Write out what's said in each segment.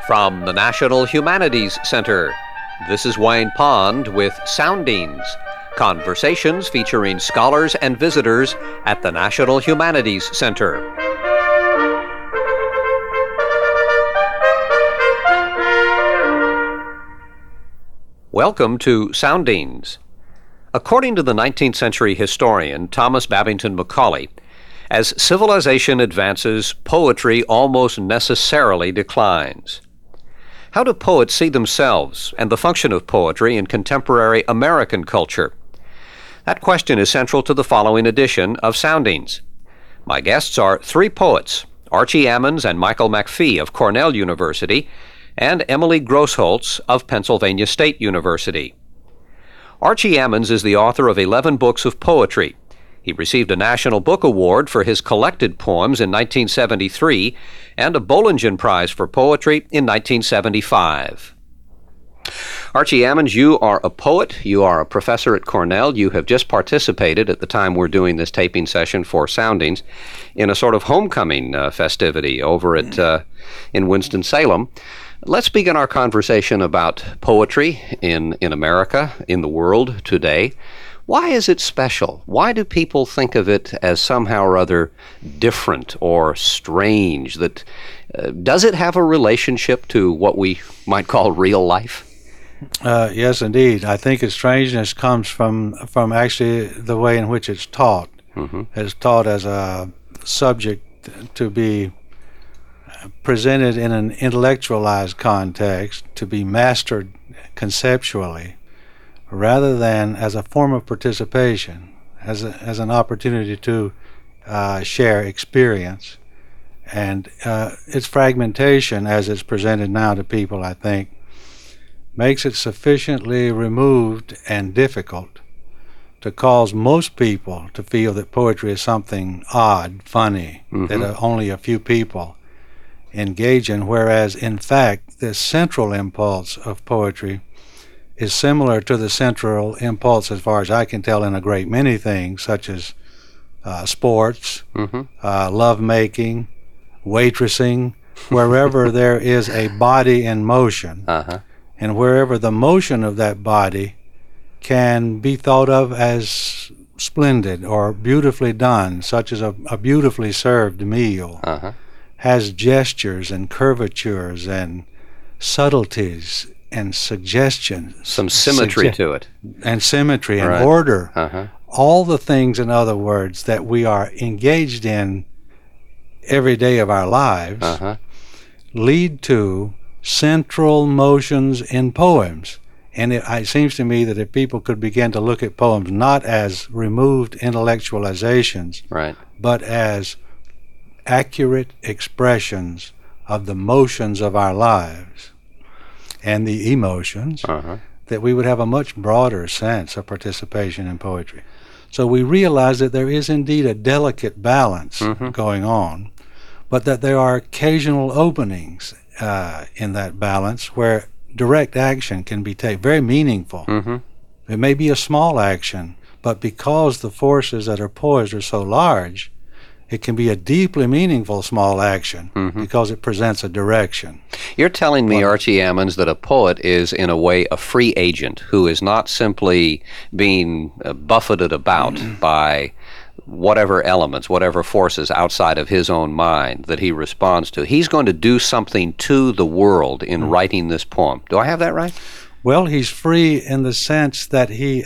From the National Humanities Center, this is Wayne Pond with Soundings, conversations featuring scholars and visitors at the National Humanities Center. Welcome to Soundings. According to the 19th century historian Thomas Babington Macaulay, as civilization advances, poetry almost necessarily declines. How do poets see themselves and the function of poetry in contemporary American culture? That question is central to the following edition of Soundings. My guests are three poets, Archie Ammons and Michael McPhee of Cornell University, and Emily Grossholtz of Pennsylvania State University. Archie Ammons is the author of 11 books of poetry. He received a National Book Award for his collected poems in 1973 and a Bollingen Prize for Poetry in 1975. Archie Ammons, you are a poet. You are a professor at Cornell. You have just participated at the time we're doing this taping session for Soundings in a sort of homecoming festivity over at in Winston-Salem. Let's begin our conversation about poetry in America, in the world today. Why is it special? Why do people think of it as somehow or other different or strange? Does it have a relationship to what we might call real life? Yes, indeed. I think its strangeness comes from actually the way in which it's taught. Mm-hmm. It's taught as a subject to be presented in an intellectualized context, to be mastered conceptually, rather than as a form of participation, as an opportunity to share experience. And its fragmentation, as it's presented now to people, I think, makes it sufficiently removed and difficult to cause most people to feel that poetry is something odd, funny, mm-hmm. that only a few people engage in, whereas in fact the central impulse of poetry is similar to the central impulse, as far as I can tell, in a great many things, such as sports, mm-hmm. Lovemaking, waitressing, wherever there is a body in motion, uh-huh. and wherever the motion of that body can be thought of as splendid or beautifully done, such as a beautifully served meal, uh-huh. has gestures and curvatures and subtleties and suggestion. Some symmetry to it. And symmetry and right. order. Uh-huh. All the things, in other words, that we are engaged in every day of our lives uh-huh. lead to central motions in poems. And it seems to me that if people could begin to look at poems not as removed intellectualizations, right. but as accurate expressions of the motions of our lives and the emotions, uh-huh. that we would have a much broader sense of participation in poetry. So we realize that there is indeed a delicate balance mm-hmm. going on, but that there are occasional openings in that balance where direct action can be taken, very meaningful. Mm-hmm. It may be a small action, but because the forces that are poised are so large, it can be a deeply meaningful small action mm-hmm. because it presents a direction. You're telling me, Archie Ammons, that a poet is, in a way, a free agent who is not simply being buffeted about mm-hmm. by whatever elements, whatever forces outside of his own mind that he responds to. He's going to do something to the world in mm-hmm. writing this poem. Do I have that right? Well, he's free in the sense that he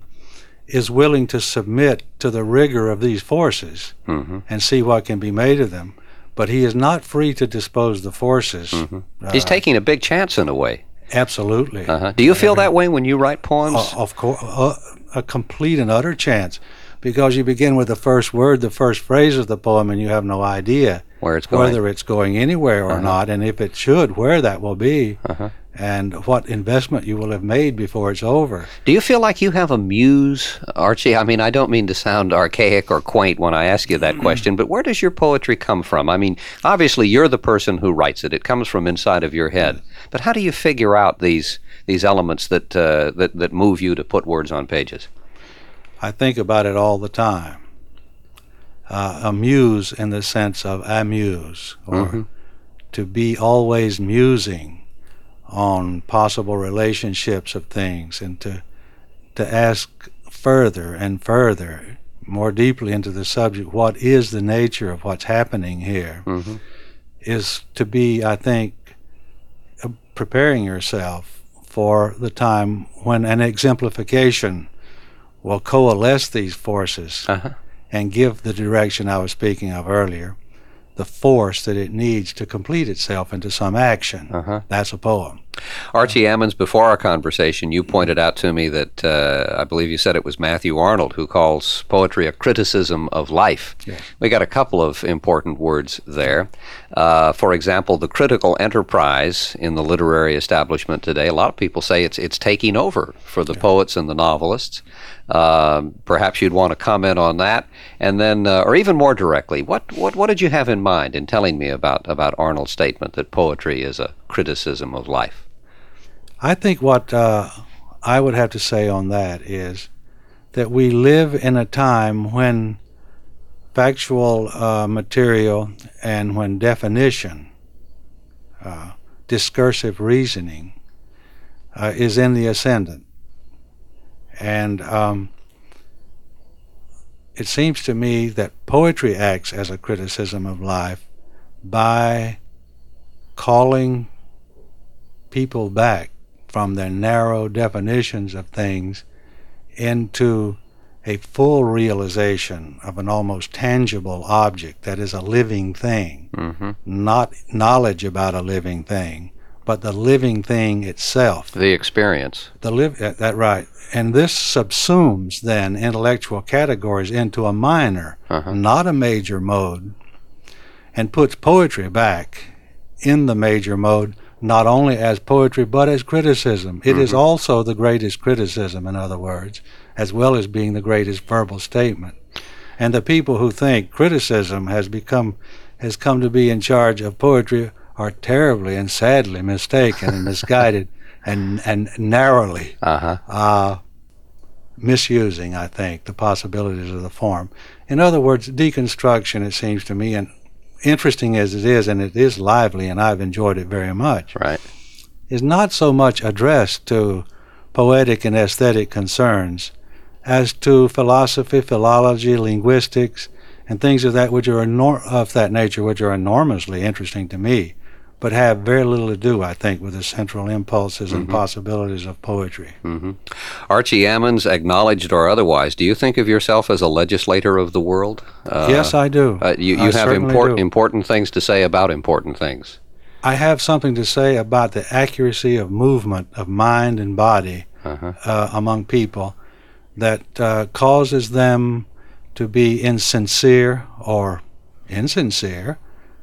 is willing to submit to the rigor of these forces mm-hmm. and see what can be made of them. But he is not free to dispose the forces. Mm-hmm. He's taking a big chance in a way. Absolutely. Uh-huh. Do you feel that way when you write poems? Of course, a complete and utter chance. Because you begin with the first word, the first phrase of the poem, and you have no idea where it's going. Whether it's going anywhere or uh-huh. not, and if it should, where that will be. Uh-huh. And what investment you will have made before it's over. Do you feel like you have a muse, Archie? I mean, I don't mean to sound archaic or quaint when I ask you that question, but where does your poetry come from? I mean, obviously you're the person who writes it. It comes from inside of your head. But how do you figure out these elements that move you to put words on pages? I think about it all the time. Amuse in the sense of amuse, or to be always musing on possible relationships of things, and to ask further and further, more deeply into the subject, what is the nature of what's happening here, is to be, I think, preparing yourself for the time when an exemplification will coalesce these forces and give the direction I was speaking of earlier, the force that it needs to complete itself into some action. That's a poem. Archie Ammons, before our conversation, you pointed out to me that I believe you said it was Matthew Arnold who calls poetry a criticism of life. Yes. We got a couple of important words there. For example, the critical enterprise in the literary establishment today, a lot of people say it's taking over for the poets and the novelists. Perhaps you'd want to comment on that. And then, or even more directly, what did you have in mind in telling me about Arnold's statement that poetry is a criticism of life? I think what I would have to say on that is that we live in a time when factual material and when definition, discursive reasoning, is in the ascendant. And it seems to me that poetry acts as a criticism of life by calling people back from their narrow definitions of things into a full realization of an almost tangible object that is a living thing, not knowledge about a living thing, but the living thing itself. The experience. That's right. And this subsumes then intellectual categories into a minor, not a major mode, and puts poetry back in the major mode, not only as poetry but as criticism. It is also the greatest criticism, in other words, as well as being the greatest verbal statement. And the people who think criticism has come to be in charge of poetry are terribly and sadly mistaken and misguided and narrowly misusing, I think, the possibilities of the form. In other words, deconstruction, it seems to me, and interesting as it is, and it is lively, and I've enjoyed it very much, right, is not so much addressed to poetic and aesthetic concerns as to philosophy, philology, linguistics, and things of that of that nature, which are enormously interesting to me, but have very little to do, I think, with the central impulses and possibilities of poetry. Archie Ammons, acknowledged or otherwise, do you think of yourself as a legislator of the world? Yes, I do. You have important things to say about important things. I have something to say about the accuracy of movement of mind and body among people that causes them to be insincere or insincere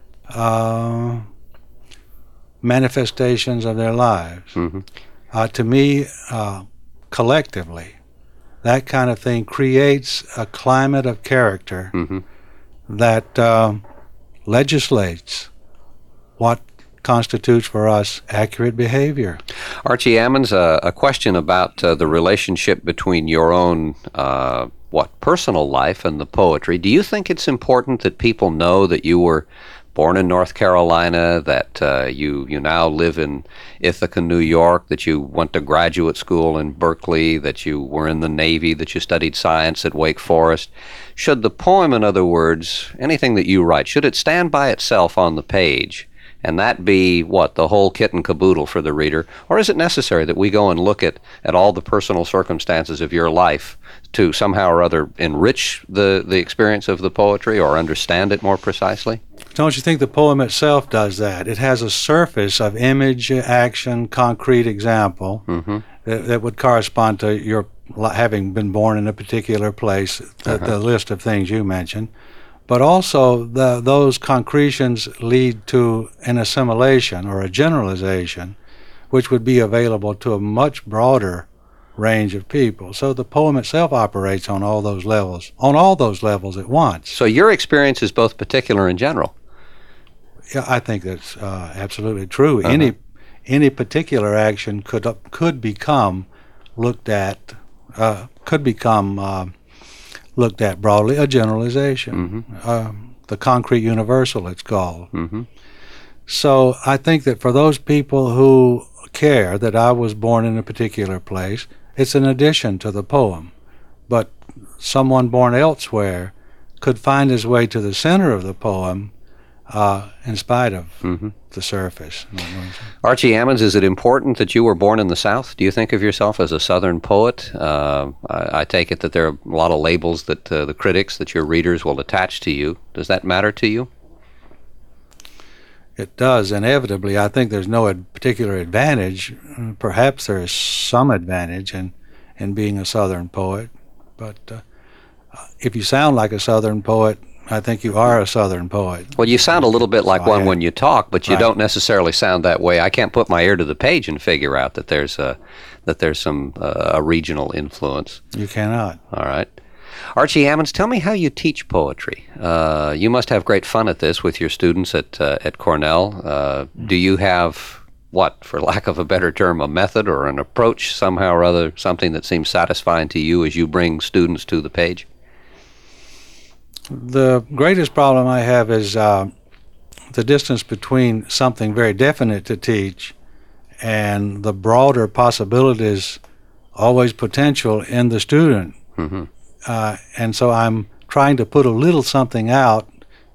manifestations of their lives. To me, collectively, that kind of thing creates a climate of character that legislates what constitutes for us accurate behavior. Archie Ammons, a question about the relationship between your own personal life and the poetry. Do you think it's important that people know that you were born in North Carolina, that you now live in Ithaca, New York, that you went to graduate school in Berkeley, that you were in the Navy, that you studied science at Wake Forest? Should the poem, in other words, anything that you write, should it stand by itself on the page, and that be, the whole kit and caboodle for the reader? Or is it necessary that we go and look at all the personal circumstances of your life to somehow or other enrich the experience of the poetry or understand it more precisely? Don't you think the poem itself does that? It has a surface of image, action, concrete example that would correspond to your having been born in a particular place, the list of things you mentioned. But also those concretions lead to an assimilation or a generalization which would be available to a much broader range of people. So the poem itself operates on all those levels at once. So your experience is both particular and general. Yeah, I think that's absolutely true. Any particular action could become looked at broadly a generalization. The concrete universal, it's called. So I think that for those people who care that I was born in a particular place, it's an addition to the poem. But someone born elsewhere could find his way to the center of the poem in spite of the surface. Archie Ammons, is it important that you were born in the South? Do you think of yourself as a Southern poet? I take it that there are a lot of labels that the critics, that your readers will attach to you. Does that matter to you? It does, inevitably. I think there's no particular advantage. Perhaps there is some advantage in being a Southern poet, but if you sound like a Southern poet, I think you are a Southern poet. Well, you sound a little bit like one when you talk, but you don't necessarily sound that way. I can't put my ear to the page and figure out that there's some a regional influence. You cannot. All right. Archie Ammons, tell me how you teach poetry. You must have great fun at this with your students at Cornell. Do you have, for lack of a better term, a method or an approach somehow or other, something that seems satisfying to you as you bring students to the page? The greatest problem I have is the distance between something very definite to teach and the broader possibilities, always potential, in the student. Mm-hmm. And so I'm trying to put a little something out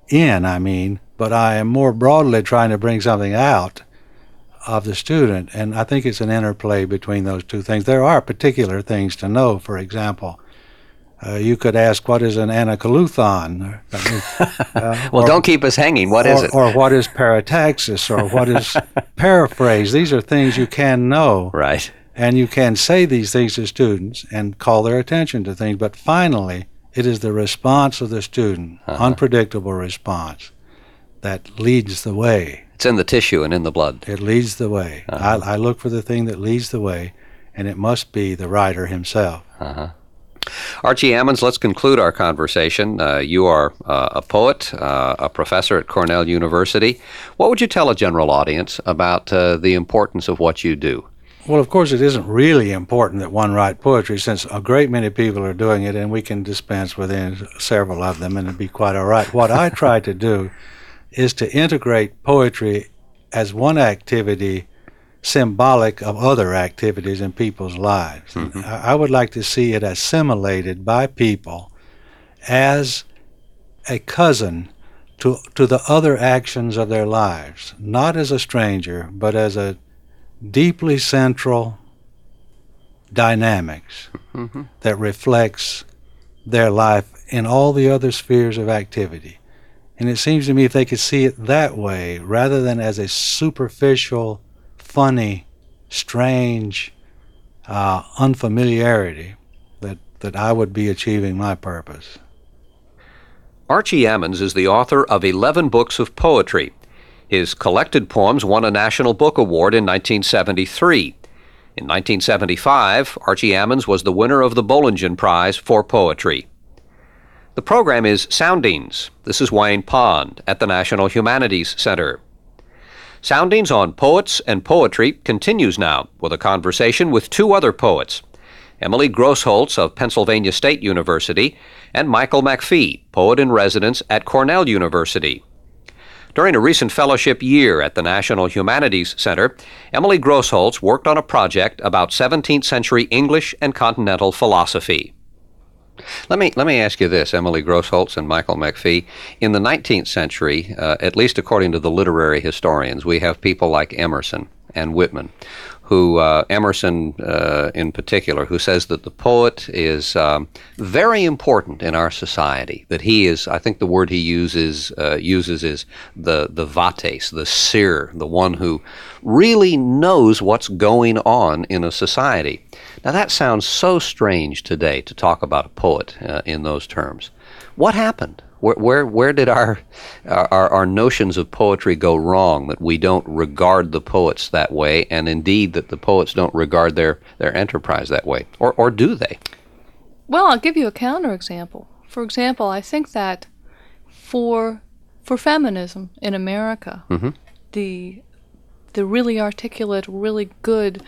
but I am more broadly trying to bring something out of the student. And I think it's an interplay between those two things. There are particular things to know. For example, you could ask, what is an anacoluthon? Well, don't keep us hanging. What is it? Or what is parataxis? Or what is paraphrase? These are things you can know. Right. And you can say these things to students and call their attention to things. But finally, it is the response of the student, unpredictable response, that leads the way. It's in the tissue and in the blood. It leads the way. I look for the thing that leads the way, and it must be the writer himself. Archie Ammons, let's conclude our conversation. You are a poet, a professor at Cornell University. What would you tell a general audience about the importance of what you do? Well, of course, it isn't really important that one write poetry, since a great many people are doing it, and we can dispense within several of them, and it'd be quite all right. What I try to do is to integrate poetry as one activity symbolic of other activities in people's lives. Mm-hmm. I would like to see it assimilated by people as a cousin to the other actions of their lives, not as a stranger, but as a deeply central dynamics that reflects their life in all the other spheres of activity. And it seems to me if they could see it that way, rather than as a superficial, funny, strange unfamiliarity, that I would be achieving my purpose. Archie Ammons is the author of 11 books of poetry. His collected poems won a National Book Award in 1973. In 1975, Archie Ammons was the winner of the Bollingen Prize for Poetry. The program is Soundings. This is Wayne Pond at the National Humanities Center. Soundings on Poets and Poetry continues now with a conversation with two other poets, Emily Grossholtz of Pennsylvania State University and Michael McPhee, poet in residence at Cornell University. During a recent fellowship year at the National Humanities Center, Emily Grossholtz worked on a project about 17th century English and continental philosophy. Let me ask you this, Emily Grossholtz and Michael McPhee. In the 19th century, at least according to the literary historians, we have people like Emerson and Whitman, who Emerson in particular, who says that the poet is very important in our society, that he is, I think the word he uses is the vates, the seer, the one who really knows what's going on in a society. Now that sounds so strange today to talk about a poet in those terms. What happened? Where did our notions of poetry go wrong, that we don't regard the poets that way, and indeed that the poets don't regard their enterprise that way? Or do they? Well, I'll give you a counterexample. For example, I think that for feminism in America, the really articulate, really good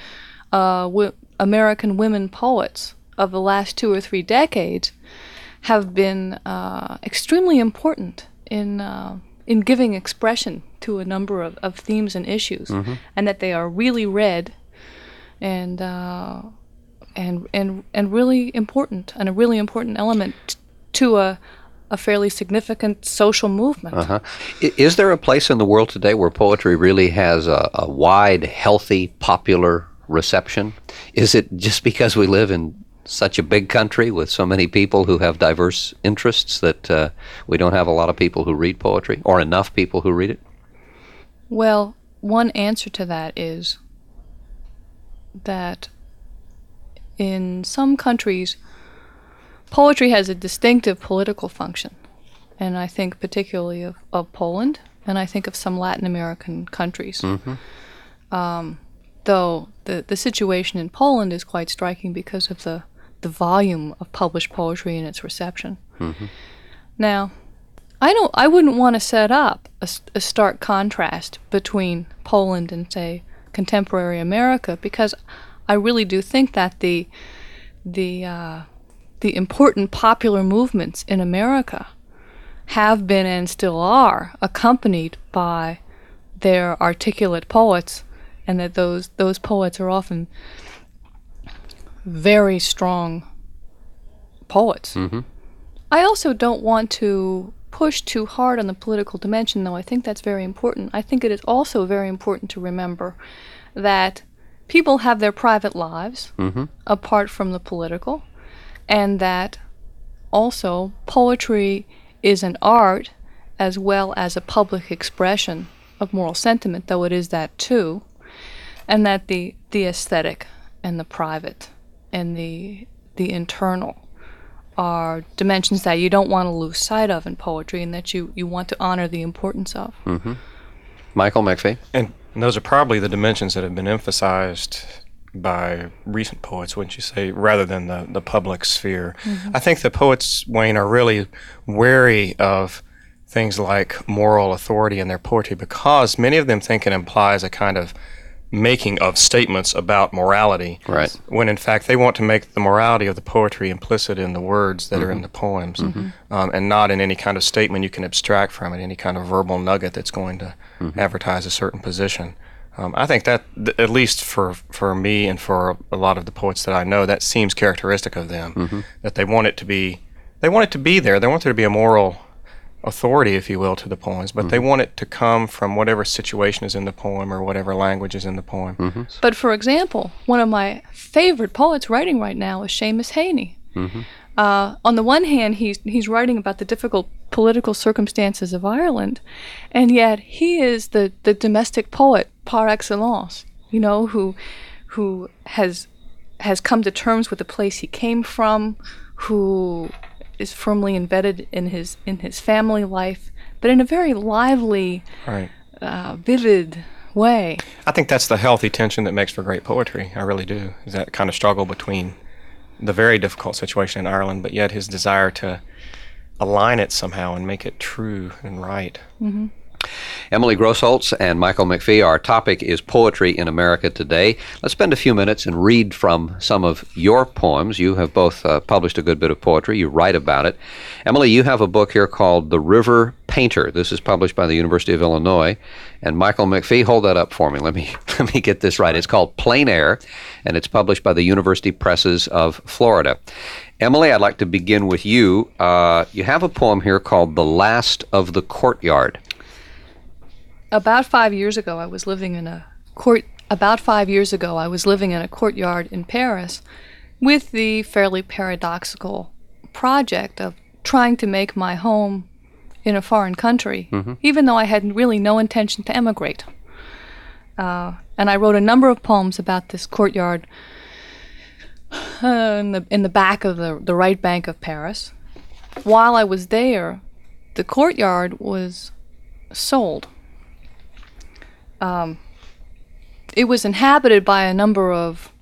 American women poets of the last 2 or 3 decades have been extremely important in in giving expression to a number of themes and issues, and that they are really read and really important, and a really important element to a fairly significant social movement. Is there a place in the world today where poetry really has a wide, healthy, popular reception? Is it just because we live in such a big country with so many people who have diverse interests that we don't have a lot of people who read poetry, or enough people who read it? Well, one answer to that is that in some countries, poetry has a distinctive political function, and I think particularly of Poland, and I think of some Latin American countries. Though the situation in Poland is quite striking because of the volume of published poetry and its reception. Now, I wouldn't want to set up a stark contrast between Poland and, say, contemporary America, because I really do think that the important popular movements in America have been and still are accompanied by their articulate poets, and that those poets are often very strong poets. I also don't want to push too hard on the political dimension, though I think that's very important. I think it is also very important to remember that people have their private lives apart from the political, and that also poetry is an art as well as a public expression of moral sentiment, though it is that too, and that the aesthetic and the private and the internal are dimensions that you don't want to lose sight of in poetry, and that you want to honor the importance of. Michael McPhee? And those are probably the dimensions that have been emphasized by recent poets, wouldn't you say, rather than the public sphere. I think the poets, Wayne, are really wary of things like moral authority in their poetry, because many of them think it implies a kind of making of statements about morality, Right. when in fact they want to make the morality of the poetry implicit in the words that are in the poems, and not in any kind of statement you can abstract from it, any kind of verbal nugget that's going to advertise a certain position. I think that, at least for me and for a lot of the poets that I know, that seems characteristic of them, that they want it to be there. They want there to be a moral authority, if you will, to the poems, but they want it to come from whatever situation is in the poem or whatever language is in the poem. But for example, one of my favorite poets writing right now is Seamus Heaney. On the one hand, he's writing about the difficult political circumstances of Ireland, and yet he is the domestic poet par excellence, who has come to terms with the place he came from, who is firmly embedded in his family life, but in a very lively, vivid way. I think that's the healthy tension that makes for great poetry. I really do. Is that kind of struggle between the very difficult situation in Ireland, but yet his desire to align it somehow and make it true and right. Emily Grosholtz and Michael McPhee, our topic is poetry in America today. Let's spend a few minutes and read from some of your poems. You have both published a good bit of poetry. You write about it. Emily, you have a book here called The River Painter. This is published by the University of Illinois. And Michael McPhee, hold that up for me. Let me get this right. It's called Plain Air, and it's published by the University Presses of Florida. Emily, I'd like to begin with you. You have a poem here called The Last of the Courtyard. About 5 years ago, I was living in a courtyard in Paris with the fairly paradoxical project of trying to make my home in a foreign country, even though I had really no intention to emigrate. And I wrote a number of poems about this courtyard in the back of the right bank of Paris. While I was there, the courtyard was sold. It was inhabited by a number of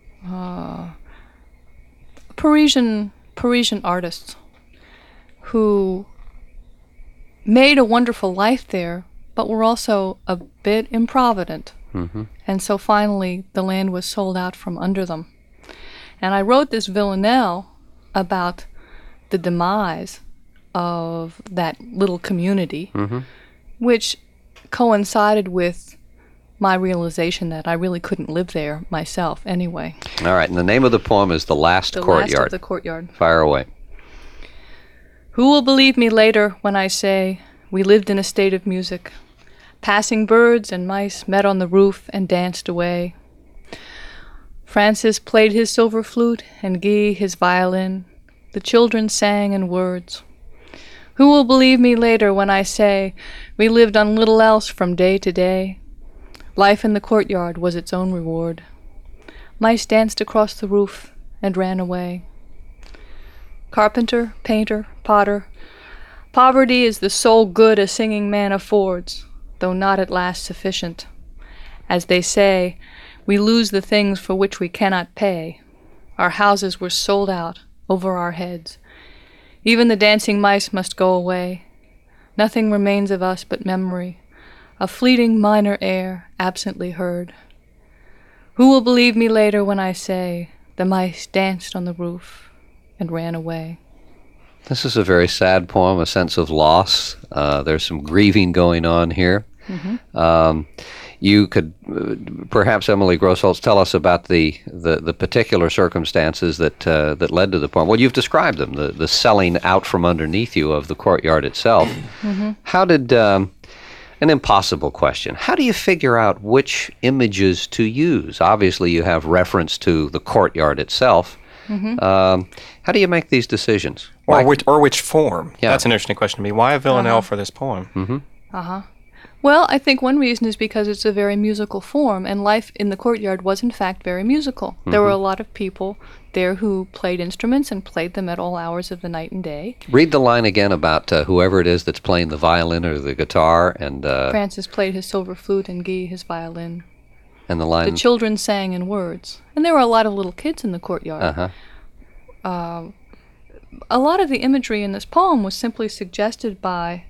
Parisian artists who made a wonderful life there, but were also a bit improvident. And so finally the land was sold out from under them. And I wrote this villanelle about the demise of that little community, which coincided with my realization that I really couldn't live there myself anyway. All right, and the name of the poem is The Last Courtyard. The Last of the Courtyard. Fire away. Who will believe me later when I say we lived in a state of music? Passing birds and mice met on the roof and danced away. Francis played his silver flute and Guy his violin. The children sang in words. Who will believe me later when I say we lived on little else from day to day? Life in the courtyard was its own reward. Mice danced across the roof and ran away. Carpenter, painter, potter, poverty is the sole good a singing man affords, though not at last sufficient. As they say, we lose the things for which we cannot pay. Our houses were sold out over our heads. Even the dancing mice must go away. Nothing remains of us but memory, a fleeting minor air absently heard. Who will believe me later when I say the mice danced on the roof and ran away? This is a very sad poem, a sense of loss. There's some grieving going on here. Mm-hmm. You could perhaps, Emily Grosholz, tell us about the particular circumstances that led to the poem. Well, you've described them, the selling out from underneath you of the courtyard itself. Mm-hmm. How did, an impossible question, how do you figure out which images to use? Obviously, you have reference to the courtyard itself. Mm-hmm. How do you make these decisions? Or which form? Yeah. That's an interesting question to me. Why a villanelle for this poem? Mm-hmm. Well, I think one reason is because it's a very musical form, and life in the courtyard was in fact very musical. Mm-hmm. There were a lot of people there who played instruments and played them at all hours of the night and day. Read the line again about whoever it is that's playing the violin or the guitar. And Francis played his silver flute and Guy his violin. And the line... The children sang in words. And there were a lot of little kids in the courtyard. Uh-huh. A lot of the imagery in this poem was simply suggested by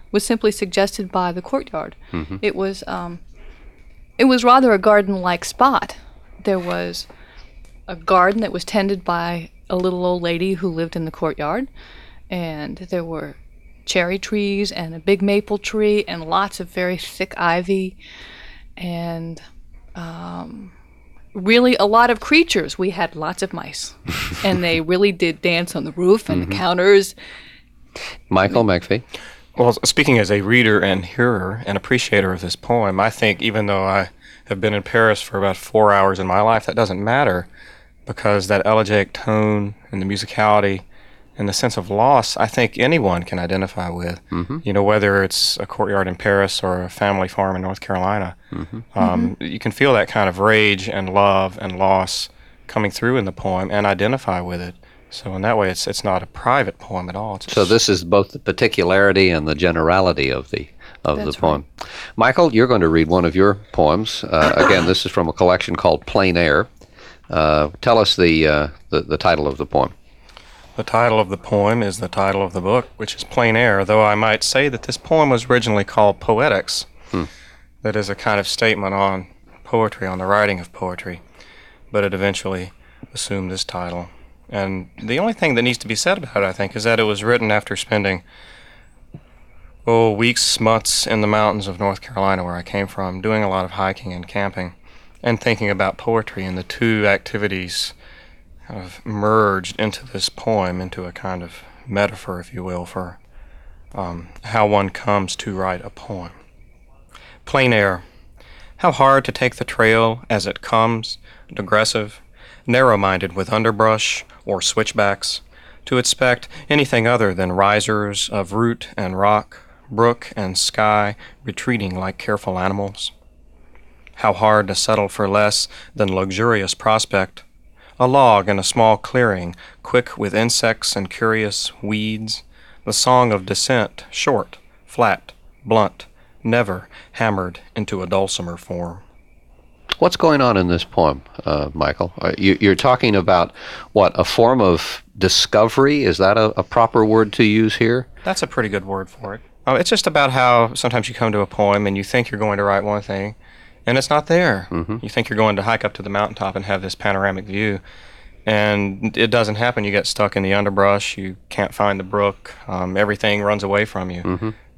the courtyard. Mm-hmm. It was rather a garden-like spot. There was a garden that was tended by a little old lady who lived in the courtyard, and there were cherry trees and a big maple tree and lots of very thick ivy, and really a lot of creatures. We had lots of mice, and they really did dance on the roof and the counters. Michael McPhee. Well, speaking as a reader and hearer and appreciator of this poem, I think even though I have been in Paris for about 4 hours in my life, that doesn't matter, because that elegiac tone and the musicality and the sense of loss, I think anyone can identify with. Mm-hmm. You know, whether it's a courtyard in Paris or a family farm in North Carolina. Mm-hmm. You can feel that kind of rage and love and loss coming through in the poem and identify with it. So in that way, it's not a private poem at all. So this is both the particularity and the generality of the poem. Right. Michael, you're going to read one of your poems. Again, this is from a collection called Plein Air. Tell us the title of the poem. The title of the poem is the title of the book, which is Plein Air, though I might say that this poem was originally called Poetics. That is a kind of statement on poetry, on the writing of poetry, but it eventually assumed this title. And the only thing that needs to be said about it, I think, is that it was written after spending, weeks, months in the mountains of North Carolina, where I came from, doing a lot of hiking and camping, and thinking about poetry, and the two activities kind of merged into this poem, into a kind of metaphor, if you will, for how one comes to write a poem. Plein air. How hard to take the trail as it comes, digressive, narrow-minded with underbrush or switchbacks, to expect anything other than risers of root and rock, brook and sky retreating like careful animals. How hard to settle for less than luxurious prospect, a log in a small clearing, quick with insects and curious weeds, the song of descent, short, flat, blunt, never hammered into a dulcimer form. What's going on in this poem, Michael? You're talking about, what, a form of discovery? Is that a proper word to use here? That's a pretty good word for it. It's just about how sometimes you come to a poem and you think you're going to write one thing, and it's not there. Mm-hmm. You think you're going to hike up to the mountaintop and have this panoramic view, and it doesn't happen. You get stuck in the underbrush. You can't find the brook. Everything runs away from you. Mm-hmm.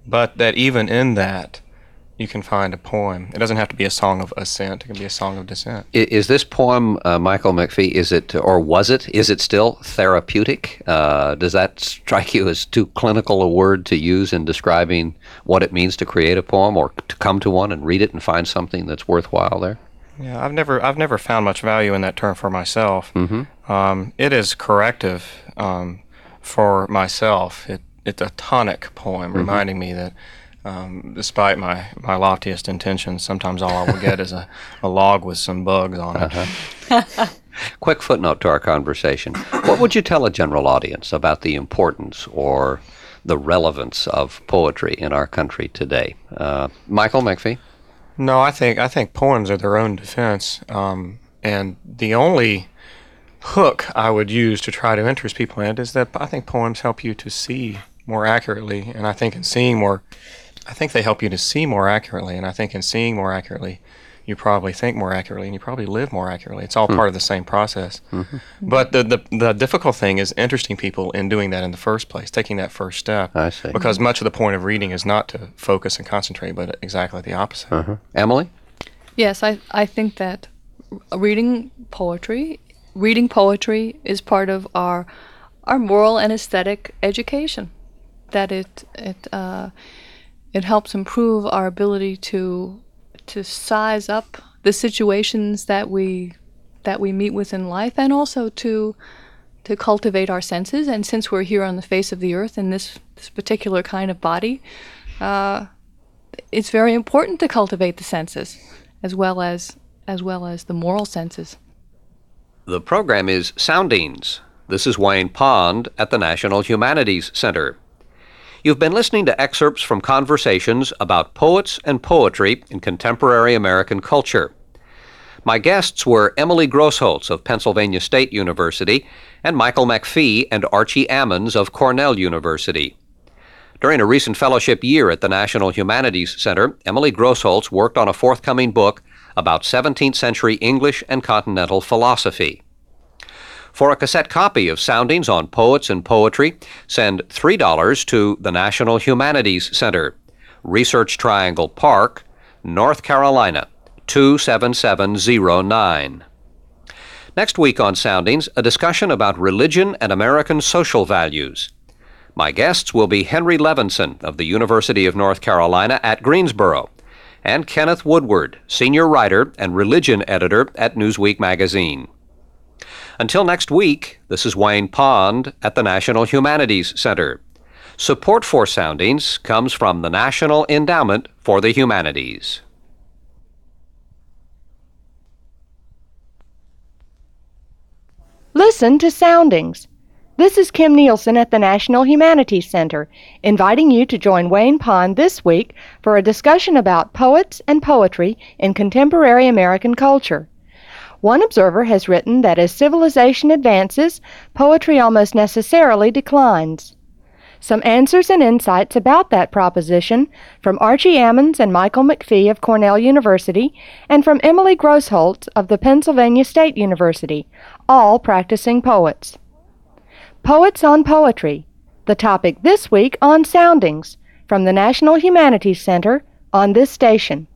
but that even in that, you can find a poem. It doesn't have to be a song of ascent. It can be a song of descent. Is this poem, Michael McPhee, is it still therapeutic? Does that strike you as too clinical a word to use in describing what it means to create a poem or to come to one and read it and find something that's worthwhile there? Yeah, I've never found much value in that term for myself. It is corrective for myself. It's a tonic poem, reminding me that despite my loftiest intentions, sometimes all I will get is a log with some bugs on it. Quick footnote to our conversation. What would you tell a general audience about the importance or the relevance of poetry in our country today? Michael McPhee? No, I think poems are their own defense, and the only hook I would use to try to interest people in it is that I think poems help you to see more accurately, and I think they help you to see more accurately, and I think in seeing more accurately, you probably think more accurately, and you probably live more accurately. It's all part of the same process. But the difficult thing is interesting people in doing that in the first place, taking that first step. I see. Because much of the point of reading is not to focus and concentrate, but exactly the opposite. Emily? Yes, I think that reading poetry is part of our moral and aesthetic education. That it helps improve our ability to size up the situations that we meet with in life, and also to cultivate our senses. And since we're here on the face of the earth in this particular kind of body, it's very important to cultivate the senses as well as the moral senses. The program is Soundings. This is Wayne Pond at the National Humanities Center. You've been listening to excerpts from conversations about poets and poetry in contemporary American culture. My guests were Emily Grossholtz of Pennsylvania State University and Michael McPhee and Archie Ammons of Cornell University. During a recent fellowship year at the National Humanities Center, Emily Grossholtz worked on a forthcoming book about 17th century English and continental philosophy. For a cassette copy of Soundings on Poets and Poetry, send $3 to the National Humanities Center, Research Triangle Park, North Carolina, 27709. Next week on Soundings, a discussion about religion and American social values. My guests will be Henry Levinson of the University of North Carolina at Greensboro, and Kenneth Woodward, senior writer and religion editor at Newsweek magazine. Until next week, this is Wayne Pond at the National Humanities Center. Support for Soundings comes from the National Endowment for the Humanities. Listen to Soundings. This is Kim Nielsen at the National Humanities Center, inviting you to join Wayne Pond this week for a discussion about poets and poetry in contemporary American culture. One observer has written that as civilization advances, poetry almost necessarily declines. Some answers and insights about that proposition from Archie Ammons and Michael McPhee of Cornell University and from Emily Grossholtz of the Pennsylvania State University, all practicing poets. Poets on Poetry, the topic this week on Soundings from the National Humanities Center on this station.